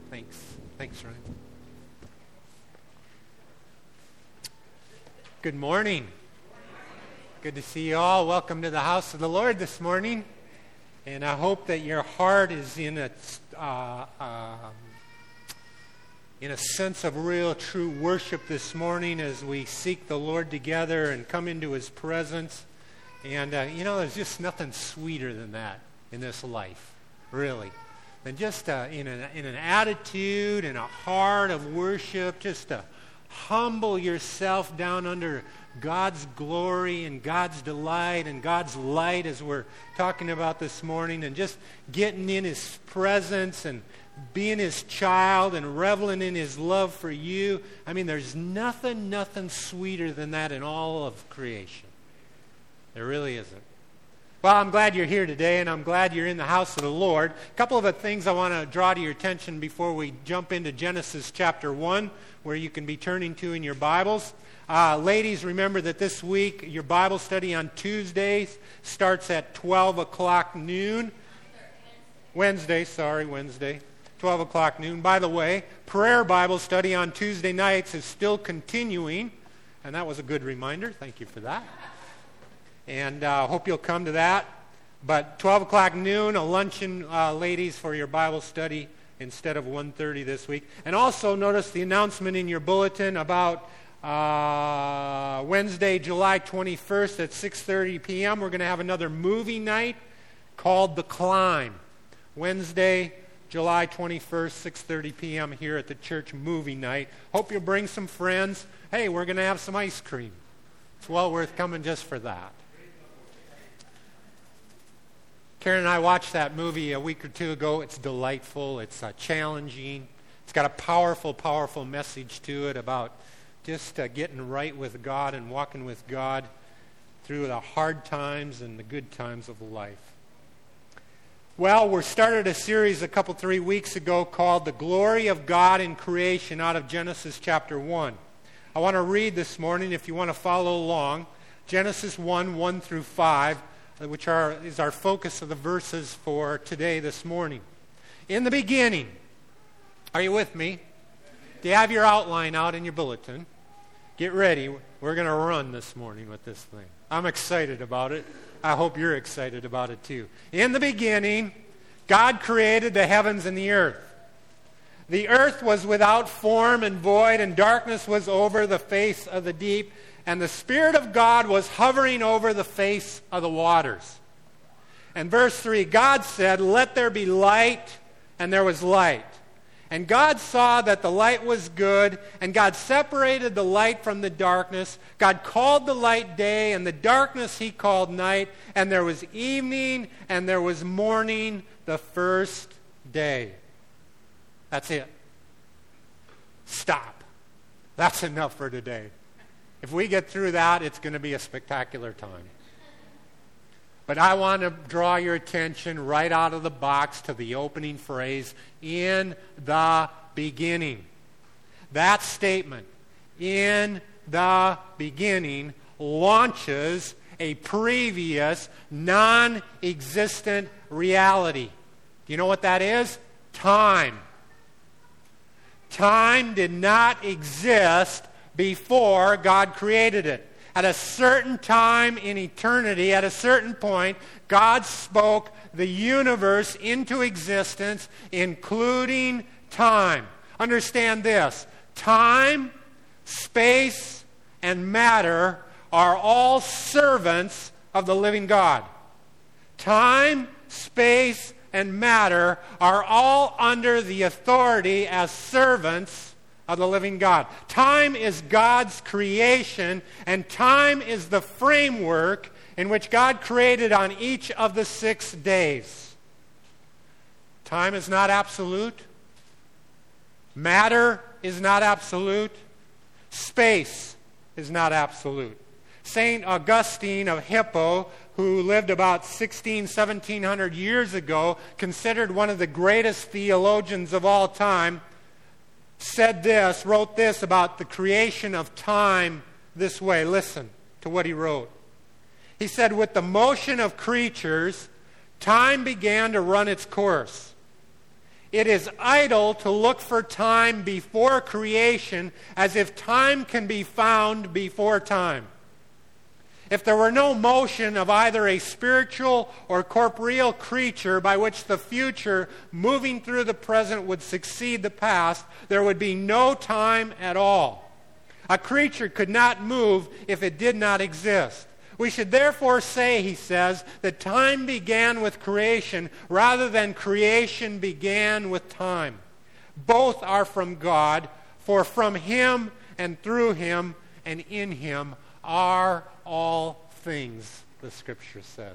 Thanks, Ryan. Good morning. Good to see you all. Welcome to the house of the Lord this morning. And I hope that your heart is in a sense of real, true worship this morning as we seek the Lord together and come into His presence. And, there's just nothing sweeter than that in this life, really. And just in an attitude and a heart of worship, just to humble yourself down under God's glory and God's delight and God's light, as we're talking about this morning, and just getting in His presence and being His child and reveling in His love for you. I mean, there's nothing sweeter than that in all of creation. There really isn't. Well, I'm glad you're here today, and I'm glad you're in the house of the Lord. A couple of things I want to draw to your attention before we jump into Genesis chapter 1, where you can be turning to in your Bibles. Ladies, remember that this week your Bible study on Tuesdays starts at 12 o'clock noon. Wednesday, 12 o'clock noon. By the way, prayer Bible study on Tuesday nights is still continuing, and that was a good reminder. Thank you for that. And I hope you'll come to that. But 12 o'clock noon, a luncheon, ladies, for your Bible study instead of 1:30 this week. And also notice the announcement in your bulletin about Wednesday, July 21st at 6:30 p.m. We're going to have another movie night called The Climb. Wednesday, July 21st, 6:30 p.m. here at the church movie night. Hope you'll bring some friends. Hey, we're going to have some ice cream. It's well worth coming just for that. Karen and I watched that movie a week or two ago. It's delightful. It's challenging. It's got a powerful message to it about just getting right with God and walking with God through the hard times and the good times of life. Well, we started a series 3 weeks ago called The Glory of God in Creation out of Genesis chapter 1. I want to read this morning, if you want to follow along, Genesis 1 through 5, which is our focus of the verses for today, this morning. In the beginning, are you with me? Do you have your outline out in your bulletin? Get ready. We're going to run this morning with this thing. I'm excited about it. I hope you're excited about it too. In the beginning, God created the heavens and the earth. The earth was without form and void, and darkness was over the face of the deep, and the Spirit of God was hovering over the face of the waters. And verse 3, God said, "Let there be light," and there was light. And God saw that the light was good, and God separated the light from the darkness. God called the light day, and the darkness He called night. And there was evening, and there was morning, the first day. That's it. Stop. That's enough for today. If we get through that, it's going to be a spectacular time. But I want to draw your attention right out of the box to the opening phrase, in the beginning. That statement, in the beginning, launches a previous non-existent reality. Do you know what that is? Time. Time did not exist before God created it. At a certain time in eternity, at a certain point, God spoke the universe into existence, including time. Understand this. Time, space, and matter are all servants of the living God. Time, space, and matter are all under the authority as servants of the living God. Time is God's creation, and time is the framework in which God created on each of the 6 days. Time is not absolute. Matter is not absolute. Space is not absolute. St. Augustine of Hippo, who lived about 1700 years ago, considered one of the greatest theologians of all time, wrote this about the creation of time this way. Listen to what he wrote. He said, "With the motion of creatures, time began to run its course. It is idle to look for time before creation as if time can be found before time. If there were no motion of either a spiritual or corporeal creature by which the future moving through the present would succeed the past, there would be no time at all. A creature could not move if it did not exist. We should therefore say, he says, that time began with creation rather than creation began with time. Both are from God, for from him and through him and in him are all things, the Scripture says.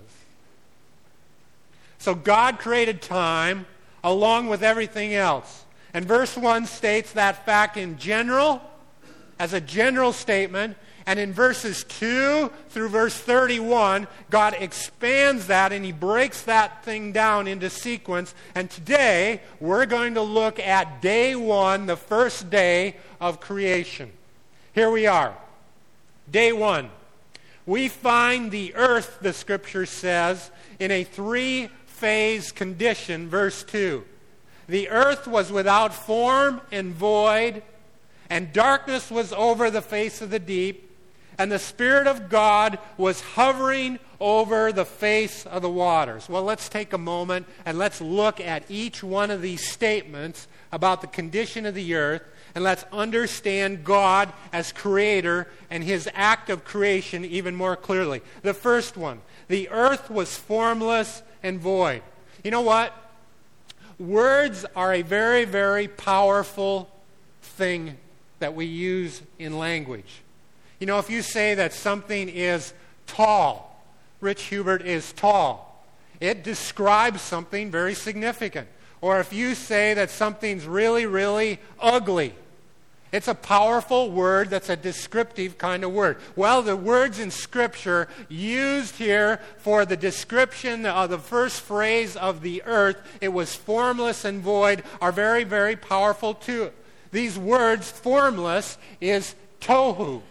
So God created time along with everything else. And verse 1 states that fact in general, as a general statement. And in verses 2 through verse 31, God expands that and he breaks that thing down into sequence. And today, we're going to look at day 1, the first day of creation. Here we are. Day 1. We find the earth, the Scripture says, in a 3-phase condition, verse 2. The earth was without form and void, and darkness was over the face of the deep, and the Spirit of God was hovering over the face of the waters. Well, let's take a moment and let's look at each one of these statements about the condition of the earth, and let's understand God as creator and his act of creation even more clearly. The first one, the earth was formless and void. You know what? Words are a very, very powerful thing that we use in language. You know, if you say that something is tall, Rich Hubert is tall, it describes something very significant. Or if you say that something's really, really ugly, it's a powerful word that's a descriptive kind of word. Well, the words in Scripture used here for the description of the first phrase of the earth, it was formless and void, are very, very powerful too. These words, formless, is tohu.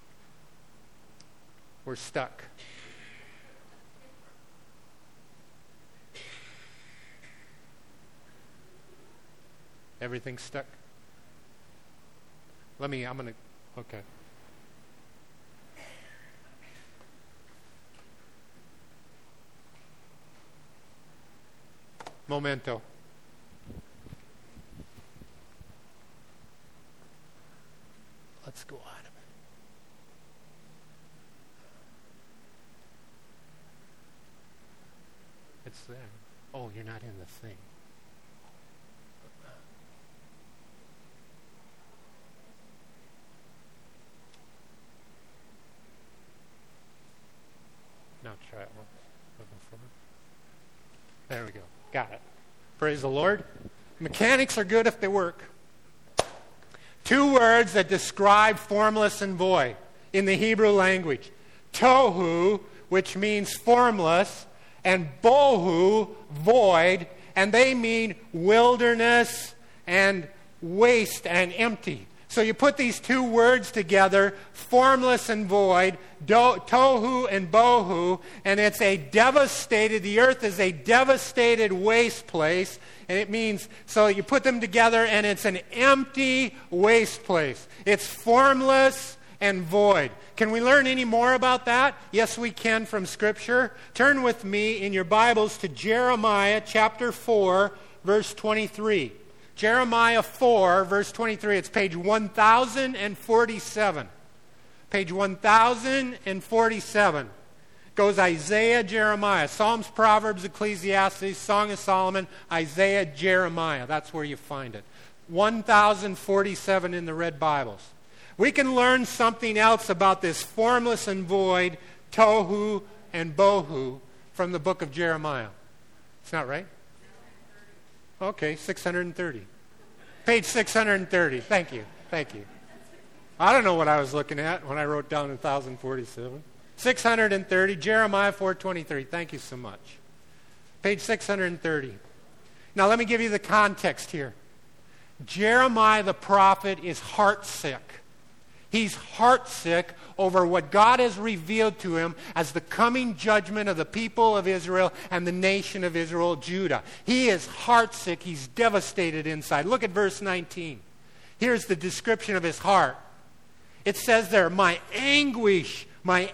We're stuck. Everything's stuck? Okay. Momento. Let's go on. It's there. Oh, you're not in the thing. Now try it once. There we go. Got it. Praise the Lord. Mechanics are good if they work. 2 words that describe formless and void in the Hebrew language. Tohu, which means formless, and bohu, void, and they mean wilderness and waste and empty. So you put these 2 words together, formless and void, tohu and bohu, and it's the earth is a devastated waste place, and it means, so you put them together and it's an empty waste place. It's formless and void. Can we learn any more about that? Yes, we can from Scripture. Turn with me in your Bibles to Jeremiah chapter 4, verse 23. Jeremiah 4, verse 23. It's page 1047. Page 1047. Goes Isaiah, Jeremiah. Psalms, Proverbs, Ecclesiastes, Song of Solomon, Isaiah, Jeremiah. That's where you find it. 1047 in the red Bibles. We can learn something else about this formless and void, tohu and bohu, from the book of Jeremiah. It's not right? Okay, 630. Page 630. Thank you. I don't know what I was looking at when I wrote down 1047. 630, Jeremiah 4:23. Thank you so much. Page 630. Now let me give you the context here. Jeremiah the prophet is heartsick. He's heartsick over what God has revealed to him as the coming judgment of the people of Israel and the nation of Israel, Judah. He is heartsick. He's devastated inside. Look at verse 19. Here's the description of his heart. It says there, my anguish,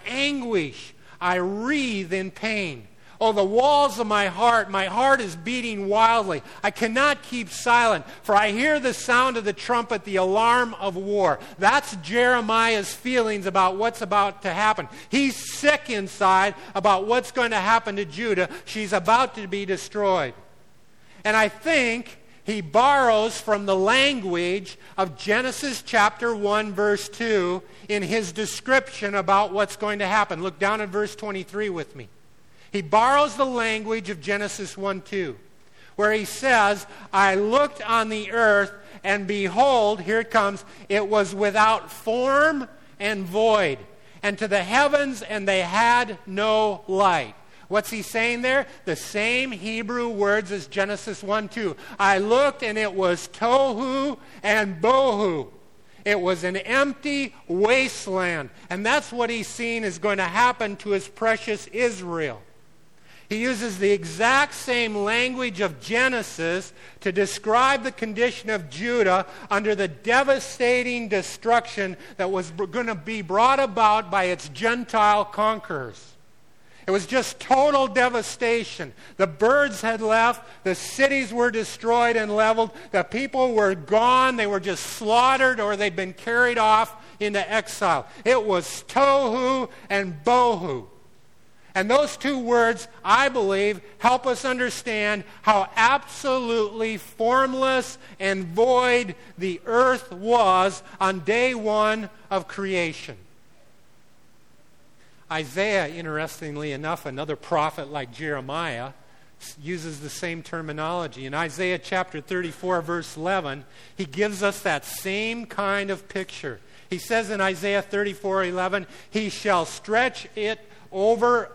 I writhe in pain. Oh, the walls of my heart is beating wildly. I cannot keep silent, for I hear the sound of the trumpet, the alarm of war. That's Jeremiah's feelings about what's about to happen. He's sick inside about what's going to happen to Judah. She's about to be destroyed. And I think he borrows from the language of Genesis chapter 1, verse 2 in his description about what's going to happen. Look down at verse 23 with me. He borrows the language of Genesis 1:2, where he says, I looked on the earth, and behold, here it comes, it was without form and void, and to the heavens, and they had no light. What's he saying there? The same Hebrew words as Genesis 1:2. I looked, and it was tohu and bohu. It was an empty wasteland. And that's what he's seeing is going to happen to his precious Israel. He uses the exact same language of Genesis to describe the condition of Judah under the devastating destruction that was going to be brought about by its Gentile conquerors. It was just total devastation. The birds had left. The cities were destroyed and leveled. The people were gone. They were just slaughtered, or they'd been carried off into exile. It was tohu and bohu. And those two words, I believe, help us understand how absolutely formless and void the earth was on day one of creation. Isaiah, interestingly enough, another prophet like Jeremiah, uses the same terminology. In Isaiah chapter 34, verse 11, he gives us that same kind of picture. He says in Isaiah 34:11, he shall stretch over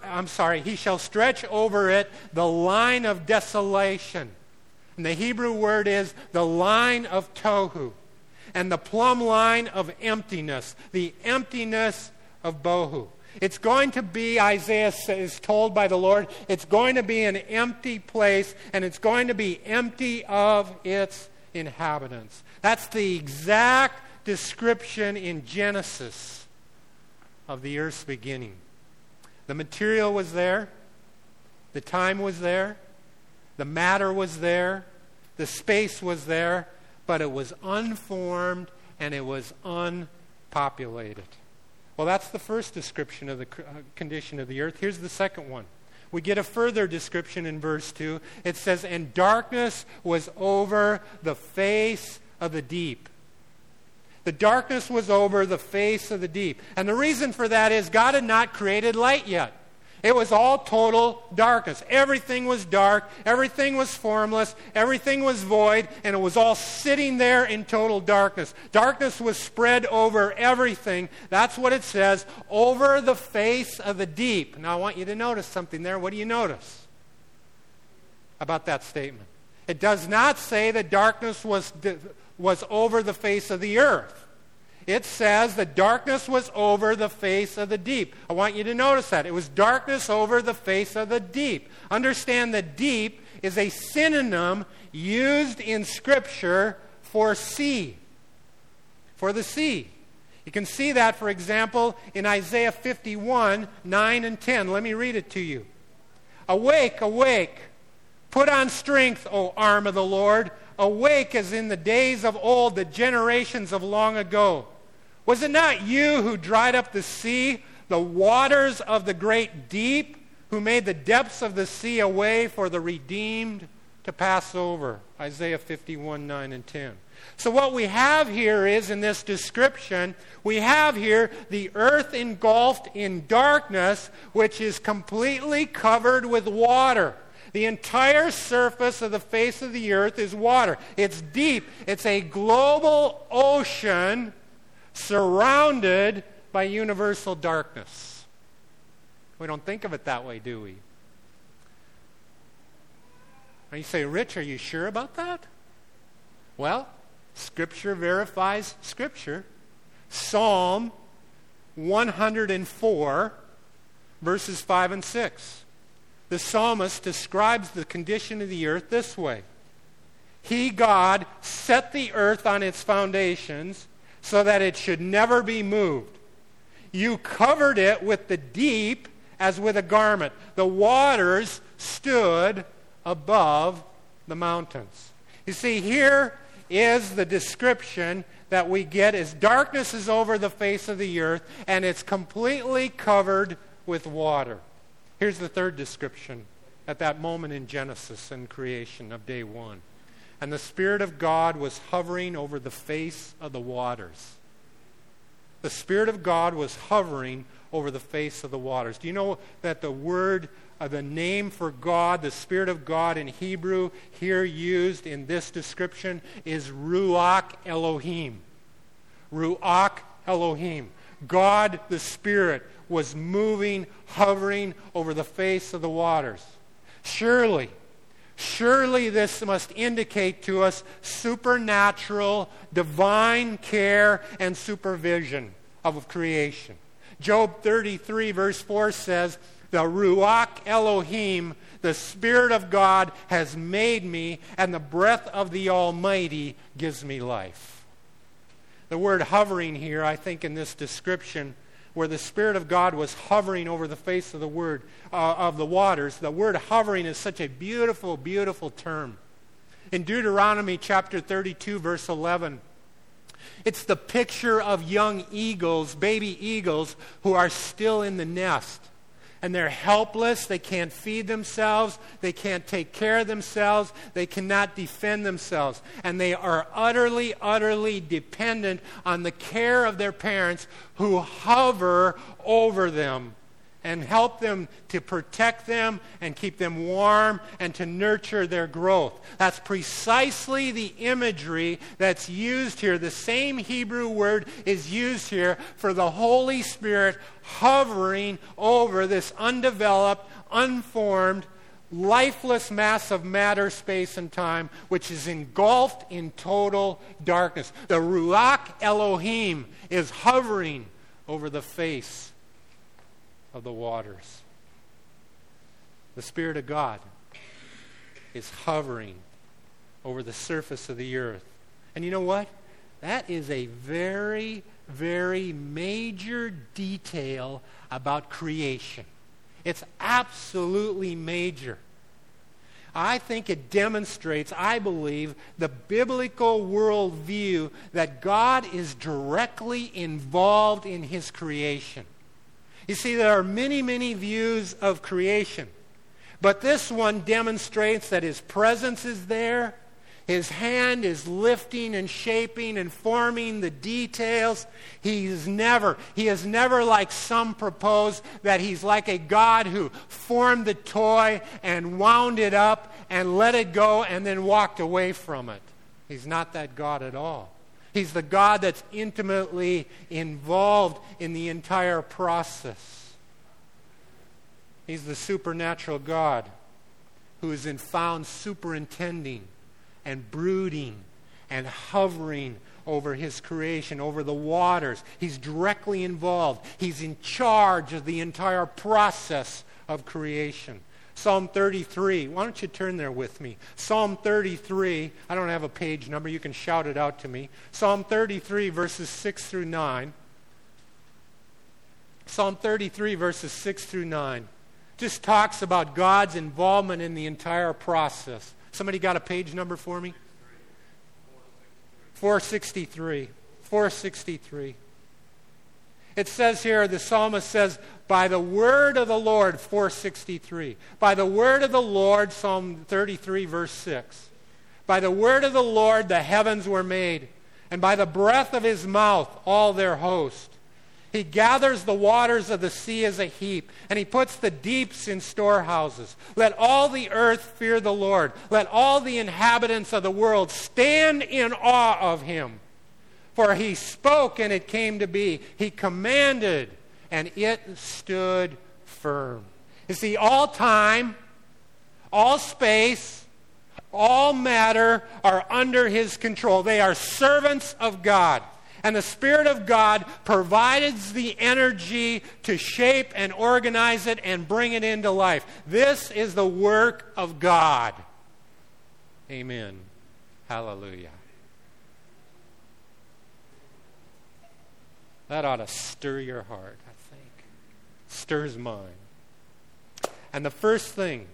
it the line of desolation. And the Hebrew word is the line of tohu. And the plumb line of emptiness, the emptiness of bohu. It's going to be, Isaiah is told by the Lord, it's going to be an empty place, and it's going to be empty of its inhabitants. That's the exact description in Genesis of the earth's beginning. The material was there. The time was there. The matter was there. The space was there. But it was unformed and it was unpopulated. Well, that's the first description of the condition of the earth. Here's the second one. We get a further description in verse 2. It says, and darkness was over the face of the deep. The darkness was over the face of the deep. And the reason for that is God had not created light yet. It was all total darkness. Everything was dark. Everything was formless. Everything was void. And it was all sitting there in total darkness. Darkness was spread over everything. That's what it says, over the face of the deep. Now I want you to notice something there. What do you notice about that statement? It does not say that darkness was over the face of the earth. It says that darkness was over the face of the deep. I want you to notice that. It was darkness over the face of the deep. Understand that deep is a synonym used in Scripture for sea. For the sea. You can see that, for example, in Isaiah 51, 9 and 10. Let me read it to you. Awake, awake. Put on strength, O arm of the Lord. Awake as in the days of old, the generations of long ago. Was it not you who dried up the sea, the waters of the great deep, who made the depths of the sea a way for the redeemed to pass over? Isaiah 51, 9 and 10. So what we have here is, in this description, we have here the earth engulfed in darkness, which is completely covered with water. The entire surface of the face of the earth is water. It's deep. It's a global ocean surrounded by universal darkness. We don't think of it that way, do we? And you say, Rich, are you sure about that? Well, Scripture verifies Scripture. Psalm 104, verses 5 and 6. The psalmist describes the condition of the earth this way. He, God, set the earth on its foundations so that it should never be moved. You covered it with the deep as with a garment. The waters stood above the mountains. You see, here is the description that we get as darkness is over the face of the earth and it's completely covered with water. Here's the third description at that moment in Genesis and creation of day one. And the Spirit of God was hovering over the face of the waters. The Spirit of God was hovering over the face of the waters. Do you know that the name for God, the Spirit of God in Hebrew, here used in this description is Ruach Elohim. Ruach Elohim. God, the Spirit, was moving, hovering over the face of the waters. Surely this must indicate to us supernatural, divine care and supervision of creation. Job 33 verse 4 says, the Ruach Elohim, the Spirit of God, has made me, and the breath of the Almighty gives me life. The word hovering here, I think in this description, where the Spirit of God was hovering over the face of the waters, the word hovering is such a beautiful, beautiful term. In Deuteronomy chapter 32, verse 11, it's the picture of young eagles, baby eagles, who are still in the nest. And they're helpless. They can't feed themselves. They can't take care of themselves. They cannot defend themselves. And they are utterly, utterly dependent on the care of their parents who hover over them and help them to protect them and keep them warm and to nurture their growth. That's precisely the imagery that's used here. The same Hebrew word is used here for the Holy Spirit hovering over this undeveloped, unformed, lifeless mass of matter, space, and time, which is engulfed in total darkness. The Ruach Elohim is hovering over the face of the waters. The Spirit of God is hovering over the surface of the earth. And you know what? That is a very, very major detail about creation. It's absolutely major. I think it demonstrates, I believe, the biblical worldview that God is directly involved in His creation. You see, there are many, many views of creation. But this one demonstrates that His presence is there. His hand is lifting and shaping and forming the details. He is never like some propose that He's like a God who formed the toy and wound it up and let it go and then walked away from it. He's not that God at all. He's the God that's intimately involved in the entire process. He's the supernatural God who is found superintending and brooding and hovering over His creation, over the waters. He's directly involved. He's in charge of the entire process of creation. Psalm 33. Why don't you turn there with me? Psalm 33. I don't have a page number. You can shout it out to me. Psalm 33, verses 6 through 9. Psalm 33, verses 6 through 9. Just talks about God's involvement in the entire process. Somebody got a page number for me? 463. 463. It says here, the psalmist says, by the word of the Lord, 463. By the word of the Lord, Psalm 33, verse 6. By the word of the Lord the heavens were made, and by the breath of His mouth all their host. He gathers the waters of the sea as a heap, and He puts the deeps in storehouses. Let all the earth fear the Lord. Let all the inhabitants of the world stand in awe of Him. For He spoke, and it came to be. He commanded, and it stood firm. You see, all time, all space, all matter are under His control. They are servants of God. And the Spirit of God provides the energy to shape and organize it and bring it into life. This is the work of God. Amen. Hallelujah. That ought to stir your heart, I think. Stirs mine. And the first thing,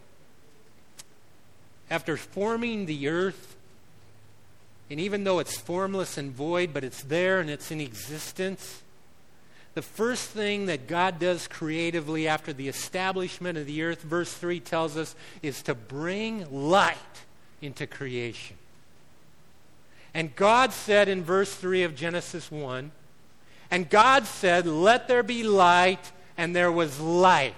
after forming the earth, and even though it's formless and void, but it's there and it's in existence, the first thing that God does creatively after the establishment of the earth, verse 3 tells us, is to bring light into creation. And God said in verse 3 of Genesis 1, and God said, let there be light, and there was light.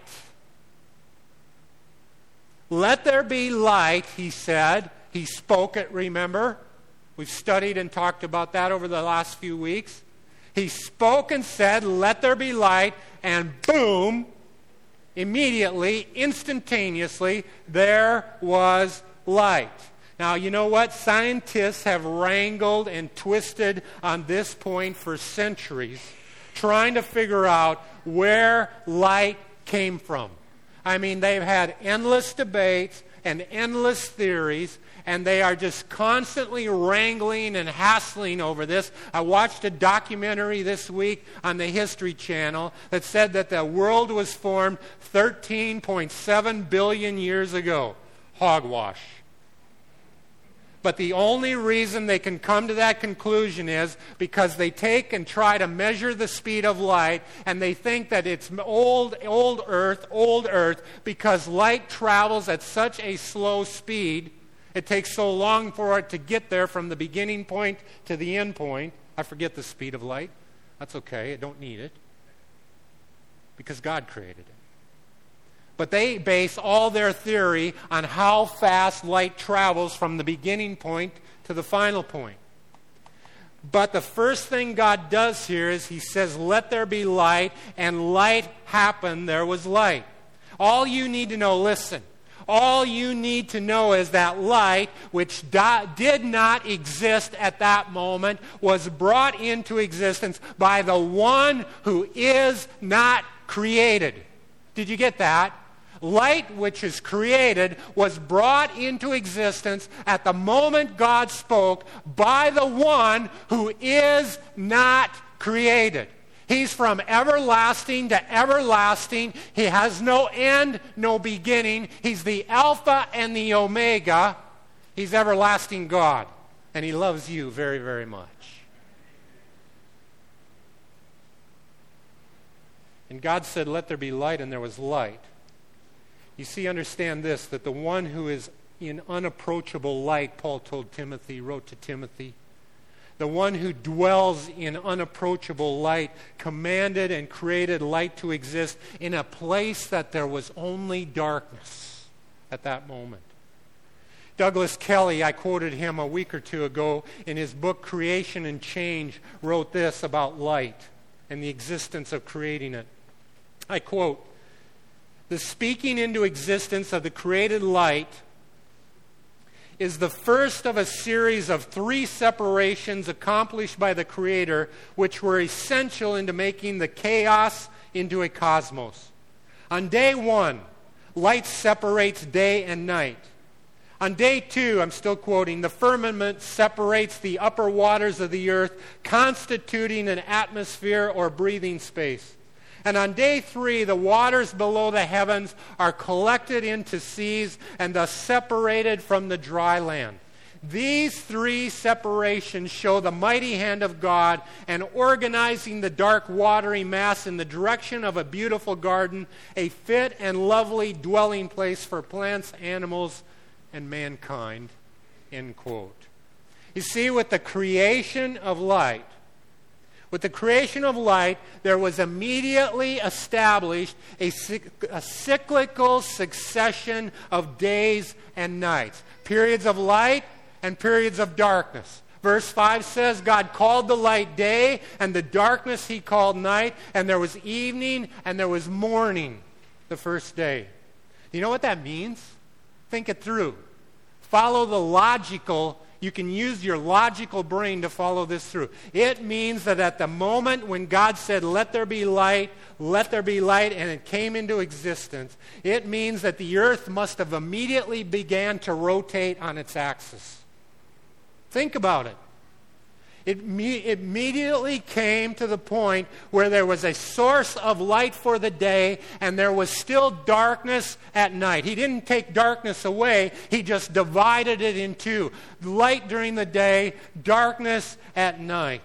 Let there be light, he said. He spoke it, remember? We've studied and talked about that over the last few weeks. He spoke and said, let there be light, and boom, immediately, instantaneously, there was light. Now, you know what? Scientists have wrangled and twisted on this point for centuries, trying to figure out where light came from. I mean, they've had endless debates and endless theories, and they are just constantly wrangling and hassling over this. I watched a documentary this week on the History Channel that said that the world was formed 13.7 billion years ago. Hogwash. But the only reason they can come to that conclusion is because they take and try to measure the speed of light, and they think that it's old Earth, because light travels at such a slow speed. It takes so long for it to get there from the beginning point to the end point. I forget the speed of light. That's okay. I don't need it. Because God created it. But they base all their theory on how fast light travels from the beginning point to the final point. But the first thing God does here is he says, let there be light, and light happened. There was light. All you need to know, listen, all you need to know is that light, which did not exist at that moment, was brought into existence by the one who is not created. Did you get that? Light, which is created, was brought into existence at the moment God spoke by the one who is not created. He's from everlasting to everlasting. He has no end, no beginning. He's the Alpha and the Omega. He's everlasting God. And he loves you very, very much. And God said, let there be light, and there was light. You see, understand this, that the one who is in unapproachable light, Paul told Timothy, wrote to Timothy, the one who dwells in unapproachable light commanded and created light to exist in a place that there was only darkness at that moment. Douglas Kelly, I quoted him a week or two ago in his book Creation and Change, wrote this about light and the existence of creating it. I quote, the speaking into existence of the created light is the first of a series of 3 separations accomplished by the Creator, which were essential into making the chaos into a cosmos. On day 1, light separates day and night. On day 2, I'm still quoting, the firmament separates the upper waters of the earth, constituting an atmosphere or breathing space. And on day 3, the waters below the heavens are collected into seas and thus separated from the dry land. These 3 separations show the mighty hand of God and organizing the dark watery mass in the direction of a beautiful garden, a fit and lovely dwelling place for plants, animals, and mankind. End quote. You see, with the creation of light, there was immediately established a cyclical succession of days and nights. Periods of light and periods of darkness. Verse 5 says, God called the light day, and the darkness he called night, and there was evening and there was morning the first day. You know what that means? Think it through. Follow the logical You can use your logical brain to follow this through. It means that at the moment when God said, let there be light, and it came into existence, it means that the earth must have immediately began to rotate on its axis. Think about it. It immediately came to the point where there was a source of light for the day and there was still darkness at night. He didn't take darkness away. He just divided it in two. Light during the day, darkness at night.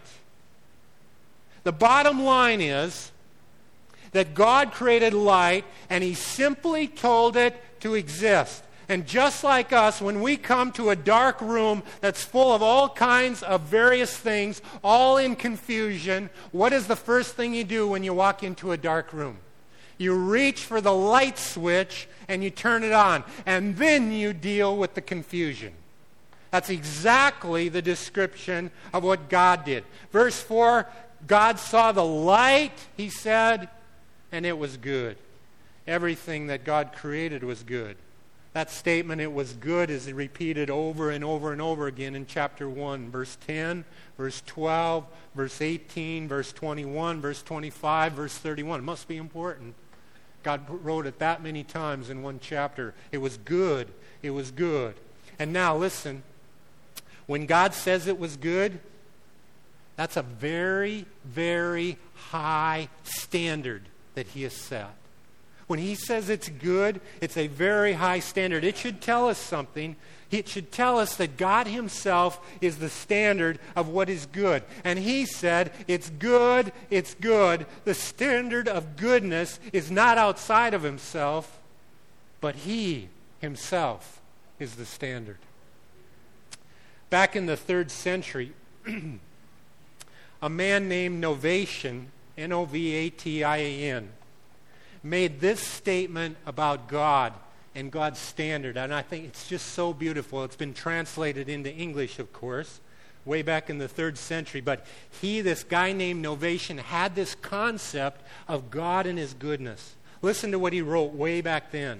The bottom line is that God created light and He simply told it to exist. And just like us, when we come to a dark room that's full of all kinds of various things, all in confusion, what is the first thing you do when you walk into a dark room? You reach for the light switch and you turn it on. And then you deal with the confusion. That's exactly the description of what God did. Verse 4, God saw the light, He said, and it was good. Everything that God created was good. That statement, it was good, is repeated over and over and over again in chapter 1, verse 10, verse 12, verse 18, verse 21, verse 25, verse 31. It must be important. God wrote it that many times in one chapter. It was good. It was good. And now listen, when God says it was good, that's a very, very high standard that He has set. When He says it's good, it's a very high standard. It should tell us something. It should tell us that God Himself is the standard of what is good. And He said, it's good, it's good. The standard of goodness is not outside of Himself, but He Himself is the standard. Back in the 3rd century, a man named Novatian, Novatian, made this statement about God and God's standard. And I think it's just so beautiful. It's been translated into English, of course, way back in the 3rd century. But this guy named Novatian, had this concept of God and His goodness. Listen to what he wrote way back then.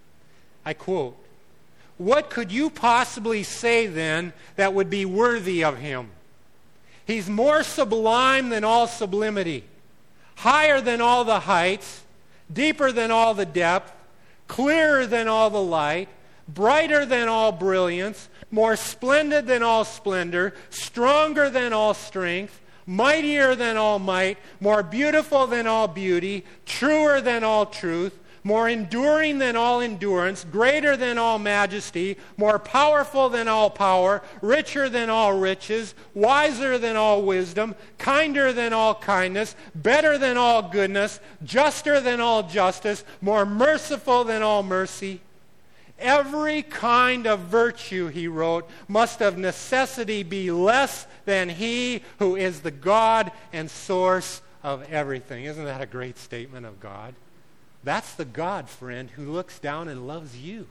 I quote, "What could you possibly say then that would be worthy of Him? He's more sublime than all sublimity, higher than all the heights, deeper than all the depth, clearer than all the light, brighter than all brilliance, more splendid than all splendor, stronger than all strength, mightier than all might, more beautiful than all beauty, truer than all truth, more enduring than all endurance, greater than all majesty, more powerful than all power, richer than all riches, wiser than all wisdom, kinder than all kindness, better than all goodness, juster than all justice, more merciful than all mercy. Every kind of virtue," he wrote, "must of necessity be less than He who is the God and source of everything." Isn't that a great statement of God? That's the God, friend, who looks down and loves you.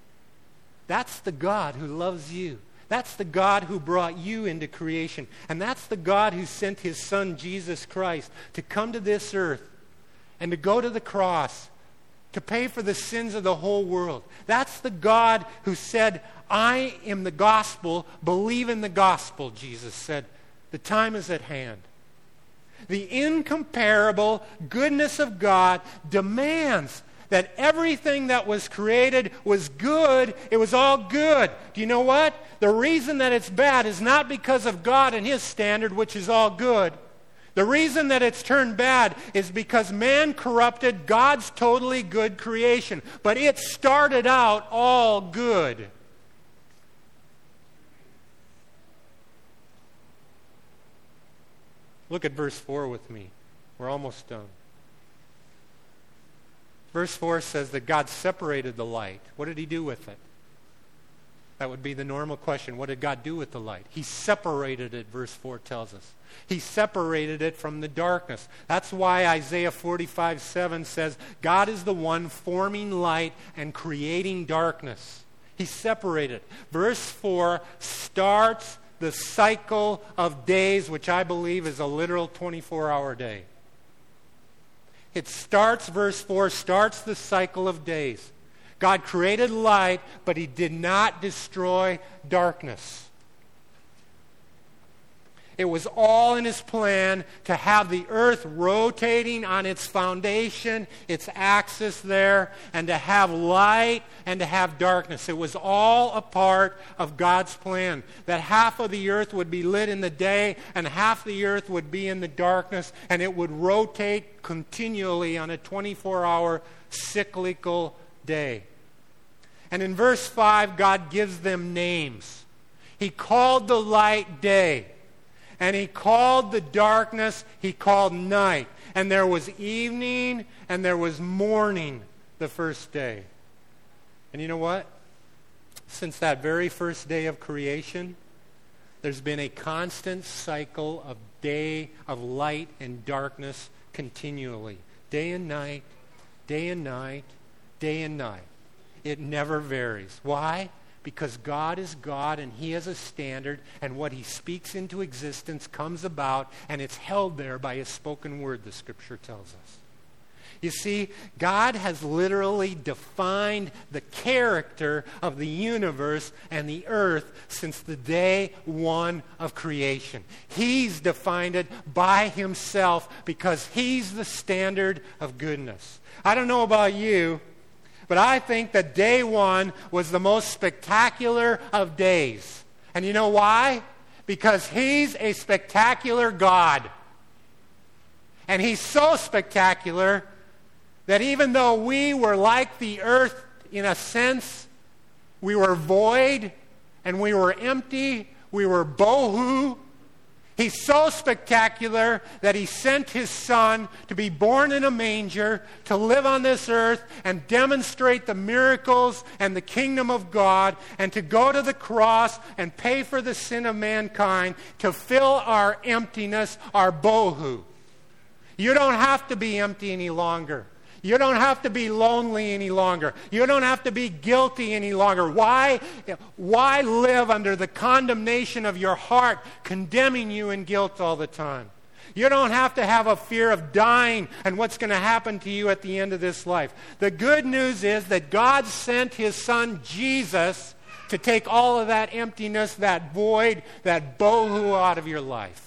That's the God who loves you. That's the God who brought you into creation. And that's the God who sent His Son, Jesus Christ, to come to this earth and to go to the cross, to pay for the sins of the whole world. That's the God who said, "I am the gospel, believe in the gospel," Jesus said. The time is at hand. The incomparable goodness of God demands that everything that was created was good. It was all good. Do you know what? The reason that it's bad is not because of God and His standard, which is all good. The reason that it's turned bad is because man corrupted God's totally good creation. But it started out all good. Look at verse 4 with me. We're almost done. Verse 4 says that God separated the light. What did He do with it? That would be the normal question. What did God do with the light? He separated it, verse 4 tells us. He separated it from the darkness. That's why Isaiah 45:7 says, God is the one forming light and creating darkness. He separated. Verse 4 starts the cycle of days, which I believe is a literal 24-hour day. It starts, verse 4, starts the cycle of days. God created light, but He did not destroy darkness. It was all in his plan to have the earth rotating on its foundation, its axis there, and to have light and to have darkness. It was all a part of God's plan, that half of the earth would be lit in the day and half the earth would be in the darkness, and it would rotate continually on a 24-hour cyclical day. And in verse 5, God gives them names. He called the light day. And he called the darkness, he called night. And there was evening and there was morning the first day. And you know what? Since that very first day of creation, there's been a constant cycle of day, of light and darkness continually. Day and night, day and night, day and night. It never varies. Why? Because God is God and he has a standard, and what he speaks into existence comes about, and it's held there by his spoken word, the Scripture tells us. You see, God has literally defined the character of the universe and the earth since the day one of creation. He's defined it by himself because he's the standard of goodness. I don't know about you, but I think that day one was the most spectacular of days. And you know why? Because he's a spectacular God. And he's so spectacular that even though we were like the earth in a sense, we were void and we were empty, we were bohu. He's so spectacular that he sent his son to be born in a manger, to live on this earth and demonstrate the miracles and the kingdom of God, and to go to the cross and pay for the sin of mankind, to fill our emptiness, our bohu. You don't have to be empty any longer. You don't have to be lonely any longer. You don't have to be guilty any longer. Why live under the condemnation of your heart, condemning you in guilt all the time? You don't have to have a fear of dying and what's going to happen to you at the end of this life. The good news is that God sent his son Jesus to take all of that emptiness, that void, that bohu out of your life.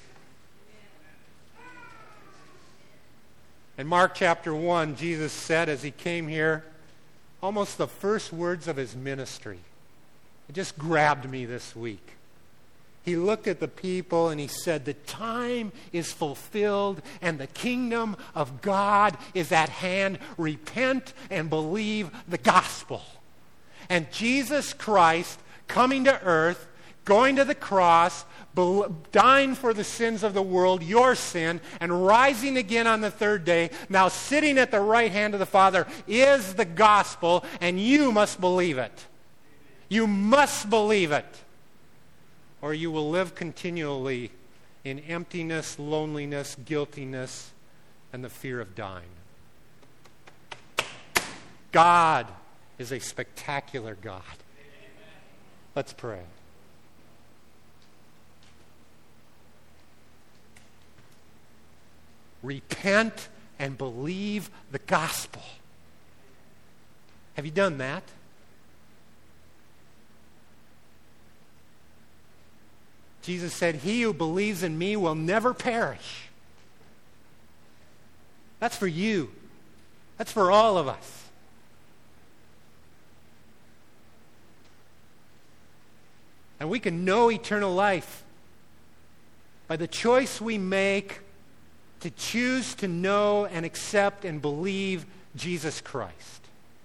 In Mark chapter 1, Jesus said as he came here, almost the first words of his ministry. It just grabbed me this week. He looked at the people and he said, "The time is fulfilled and the kingdom of God is at hand. Repent and believe the gospel." And Jesus Christ coming to earth, going to the cross, dying for the sins of the world, your sin, and rising again on the third day, now sitting at the right hand of the Father, is the gospel, and you must believe it. You must believe it, or you will live continually in emptiness, loneliness, guiltiness, and the fear of dying. God is a spectacular God. Let's pray. Repent and believe the gospel. Have you done that? Jesus said, "He who believes in me will never perish." That's for you. That's for all of us. And we can know eternal life by the choice we make to choose to know and accept and believe Jesus Christ.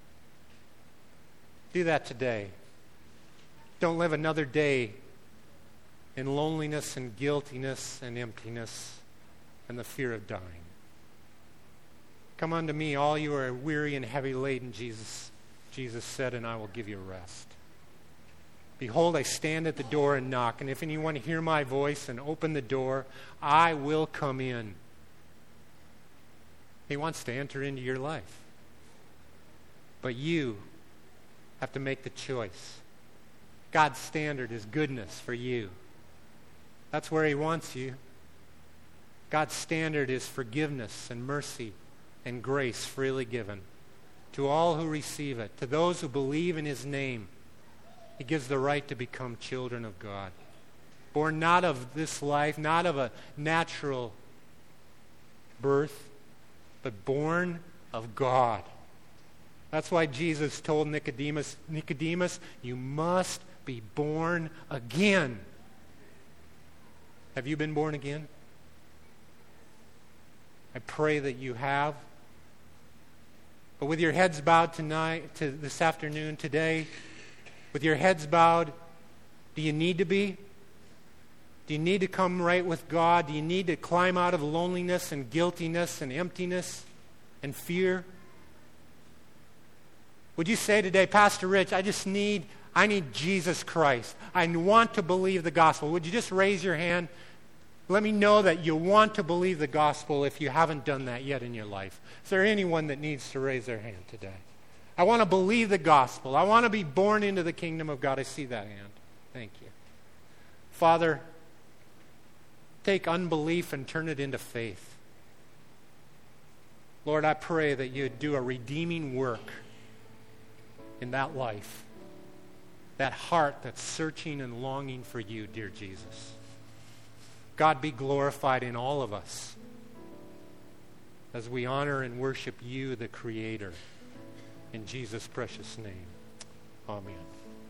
Do that today. Don't live another day in loneliness and guiltiness and emptiness and the fear of dying. Come unto me, all you are weary and heavy laden, Jesus said, and I will give you rest. Behold, I stand at the door and knock, and if anyone hear my voice and open the door, I will come in. He wants to enter into your life. But you have to make the choice. God's standard is goodness for you. That's where he wants you. God's standard is forgiveness and mercy and grace freely given to all who receive it, to those who believe in his name. He gives the right to become children of God. Born not of this life, not of a natural birth, but born of God. That's why Jesus told Nicodemus, you must be born again. Have you been born again? I pray that you have. But with your heads bowed this afternoon, today, with your heads bowed, do you need to be? Do you need to come right with God? Do you need to climb out of loneliness and guiltiness and emptiness and fear? Would you say today, Pastor Rich, I need Jesus Christ. I want to believe the gospel. Would you just raise your hand? Let me know that you want to believe the gospel if you haven't done that yet in your life. Is there anyone that needs to raise their hand today? I want to believe the gospel. I want to be born into the kingdom of God. I see that hand. Thank you. Father, take unbelief and turn it into faith. Lord, I pray that you'd do a redeeming work in that life, that heart that's searching and longing for you, dear Jesus. God, be glorified in all of us as we honor and worship you, the Creator. In Jesus' precious name, amen.